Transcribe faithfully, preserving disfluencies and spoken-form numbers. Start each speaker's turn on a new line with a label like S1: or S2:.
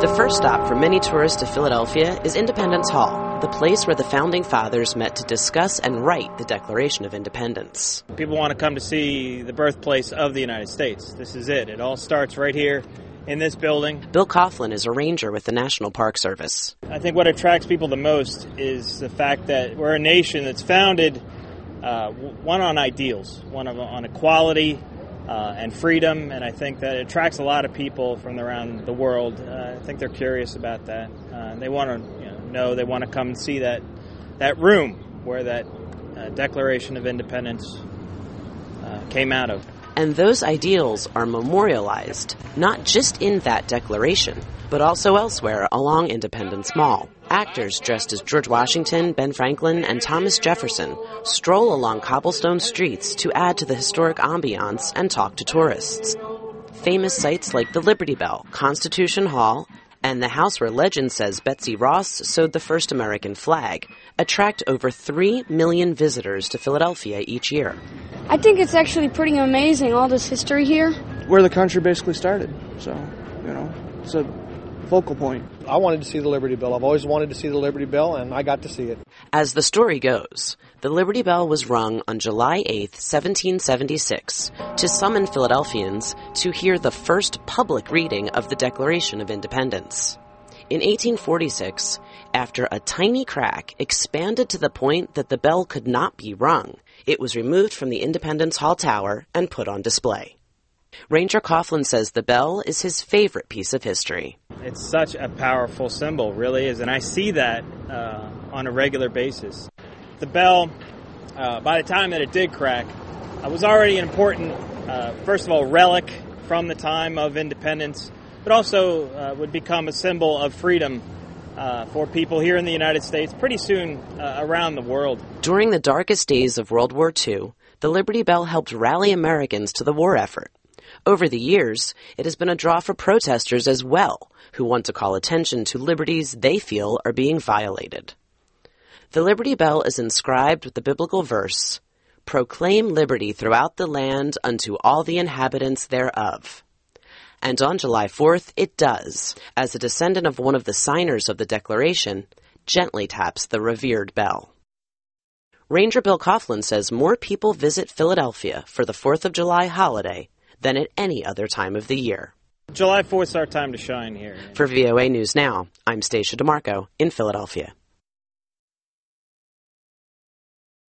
S1: The first stop for many tourists to Philadelphia is Independence Hall, the place where the Founding Fathers met to discuss and write the Declaration of Independence.
S2: People want to come to see the birthplace of the United States. This is it. It all starts right here in this building.
S1: Bill Coughlin is a ranger with the National Park Service.
S2: I think what attracts people the most is the fact that we're a nation that's founded, uh, one on ideals, one of, on equality, Uh, and freedom, and I think that it attracts a lot of people from around the world. Uh, I think they're curious about that. Uh, they want to you know, know, they want to come and see that that room where that uh, Declaration of Independence uh, came out of.
S1: And those ideals are memorialized, not just in that declaration, but also elsewhere along Independence Mall. Actors dressed as George Washington, Ben Franklin, and Thomas Jefferson stroll along cobblestone streets to add to the historic ambiance and talk to tourists. Famous sites like the Liberty Bell, Constitution Hall, and the house where legend says Betsy Ross sewed the first American flag attract over three million visitors to Philadelphia each year.
S3: I think it's actually pretty amazing, all this history here.
S4: Where the country basically started, so, you know, it's a focal point.
S5: I wanted to see the Liberty Bell. I've always wanted to see the Liberty Bell, and I got to see it.
S1: As the story goes, the Liberty Bell was rung on July eighth, seventeen seventy-six, to summon Philadelphians to hear the first public reading of the Declaration of Independence. In eighteen forty-six, after a tiny crack expanded to the point that the bell could not be rung, it was removed from the Independence Hall tower and put on display. Ranger Coughlin says the bell is his favorite piece of history.
S2: It's such a powerful symbol, really is, and I see that uh, on a regular basis. The bell, uh, by the time that it did crack, uh, was already an important, uh, first of all, relic from the time of independence, but also uh, would become a symbol of freedom uh, for people here in the United States, pretty soon uh, around the world.
S1: During the darkest days of World War Two, the Liberty Bell helped rally Americans to the war effort. Over the years, it has been a draw for protesters as well, who want to call attention to liberties they feel are being violated. The Liberty Bell is inscribed with the biblical verse, "Proclaim liberty throughout the land unto all the inhabitants thereof." And on July fourth, it does, as a descendant of one of the signers of the Declaration, gently taps the revered bell. Ranger Bill Coughlin says more people visit Philadelphia for the fourth of July holiday than at any other time of the year.
S2: July fourth is our time to shine here.
S1: For V O A News Now, I'm Stacia DeMarco in Philadelphia.